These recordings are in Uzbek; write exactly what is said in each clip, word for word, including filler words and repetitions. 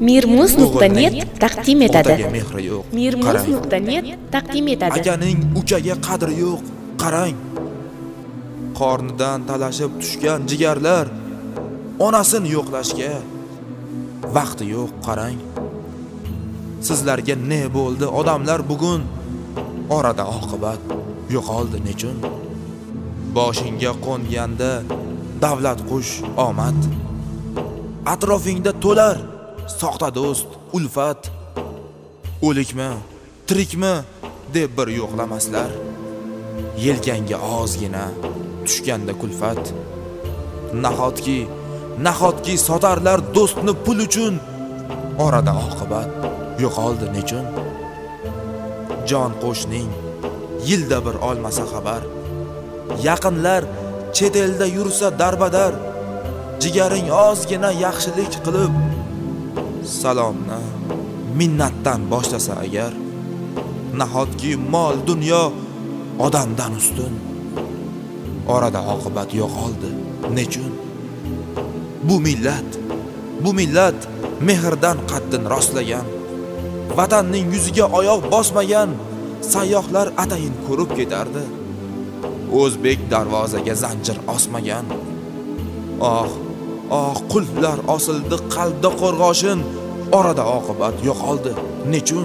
mirmuz nuqta net taqdim etadi. Mehri yo'q. mirmuz nuqta net taqdim etadi. Akaning ukaga qadri yo'q, qarang. Qornidan talashib tushgan jigarlar onasini yo'qlashga vaqti yo'q, qarang. Sizlarga ne bo'ldi odamlar bugun? Orada oqibat yo'qoldi nechun? Boshingga qo'nganda davlat qush omad, atrofingda to'lar soxta do'st ulfat. O'likmi, tirikmi deb bir yo'qlamaslar. Yelkanga ozgina tushganda kulfat. Nahotki, nahotki sotarlar do'stni pul uchun. Orada oqibat yo'qoldi nechun? Jon qo'shning yilda bir olmasa xabar, yaqinlar chet elda yursa darbadar, jigaring ozgina yaxshilik qilib salomni minnatdan boshlasa agar, nahotki mol dunyo odamdan ustun. Orada oqibat yo'qoldi nechun? Bu millat, bu millat mehrdan qaddin rostlagan, vatanning yuziga oyoq bosmagan sayyohlar atayin ko'rib ketardi. O'zbek darvozaga zanjir osmagan. Oh, oh, qulflar osildi qalbda qo'rg'oshin. Orada oqibat yo'qoldi nechun?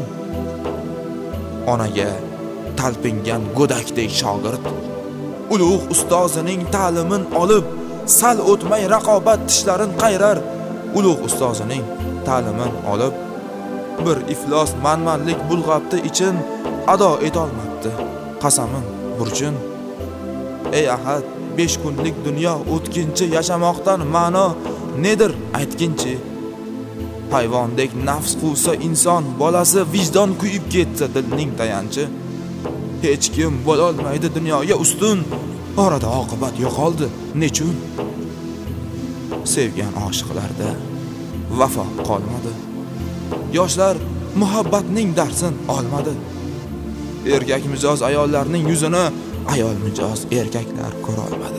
Onaga talpingan go'dakdek shogird ulug' ustozining ta'limin olib, sal o'tmay raqobat tishlarin qayrar. Ulug' ustozining ta'limin olib, bir iflos manmanlik bulg'abdi ichin, ado etolmabdi qasamin burchin. Ey ahad, besh kunlik dunyo o'tkinchi, yashamoqdan ma'no nedir aytginchi? Hayvondek nafs quvsa inson bolasi, vijdon kuyib ketsa dilning tayanchi. Hech kim bo'lolmaydi dunyoga ustun. Orada oqibat yo'qoldi nechun? Sevgan oshiqlarda vafo qolmadi. Yoshlar muhabbatning darsin olmadi. Erkak mijoz ayollarning yuzini ayol mijoz erkaklar ko'ra olmadi.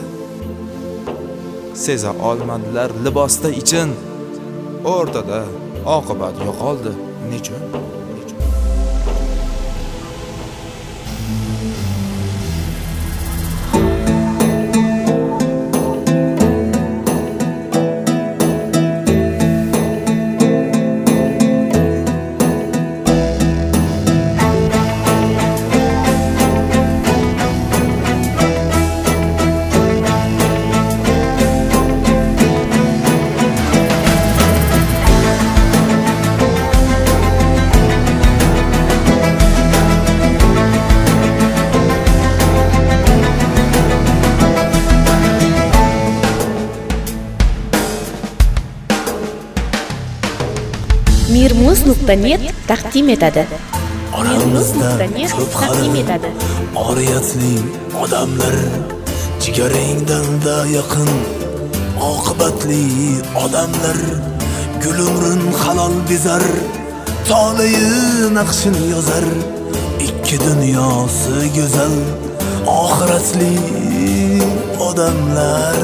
Seza olmadilar libosda ichin. O'rtada oqibat yo'qoldi nechun? mirmuz nuqta net taqdim etadi. mirmuz nuqta net taqdim etadi. Oriyatli odamlar jigaringdan-da yaqin, oqibatli odamlar gul umrin halol bizar, tolayi naqshin yozar. Ikki dunyosi go'zal, oxiratli odamlar.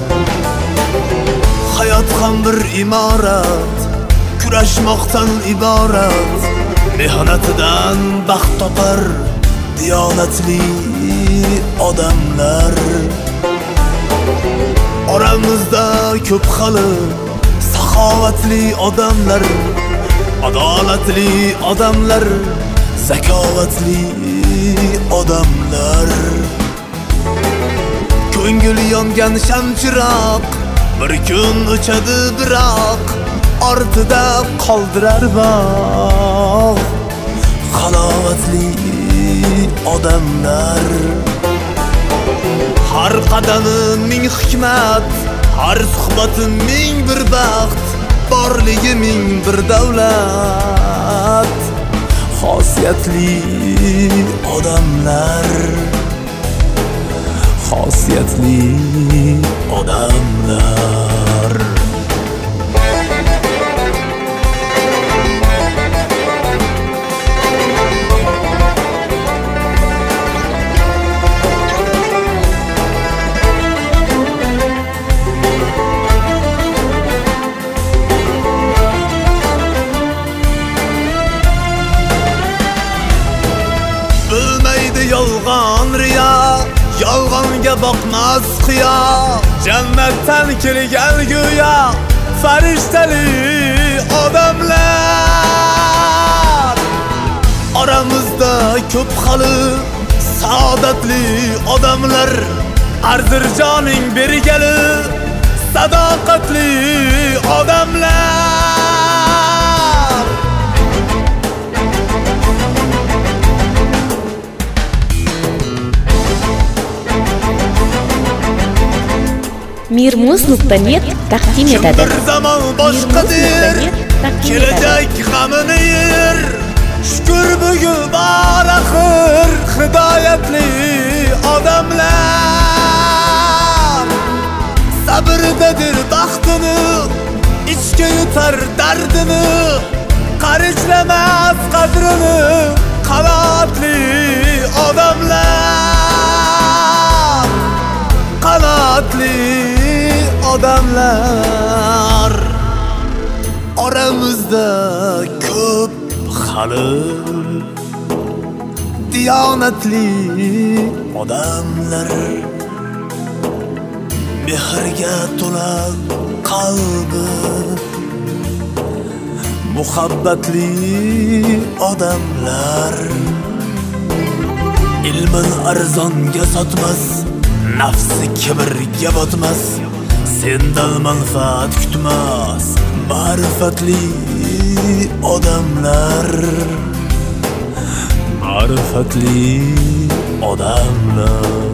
Hayot ham bir imorat, kurashmoqdan iborat. Mehnatidan baxt topar diyonatli odamlar. Oramizda ko'p hali saxovatli odamlar, adolatli odamlar, zakovatli odamlar. Ko'ngil yongan shamchiroq bir kun o'chadi biroq, ortida qoldirar bog' halovatli odamlar. Har qadami ming hikmat, har suhbati ming bir baxt, borligi ming bir davlat. Xosiyatli odamlar, xosiyatli odamlar. edi yolg'on riyo, yolg'onga boqmas qiyo. Jannatdan kelgan go'yo farishtali odamlar. Oramizda ko'p hali saodatli odamlar. Arzirjoning bergali sadoqatli odamlar. Mirmuz nuqta net taqdim etadi. Bir zaman boshqadir, kelajak g'amini yer. Shukr bugun bor axir hidoyatli odamlar. Sabrdadir baxtini, ichga yutar dardini, qarichlamas qadrini qanoatli odamlar. Qanoatli odamlar. Oramizda ko'p hali diyonatli odamlar. Mehrga to'la qalbi muhabbatli odamlar. Ilmin arzonga sotmas, nafsi kibrga botmas, sendan manfaat kutmas ma'rifatli odamlar. Ma'rifatli odamlar.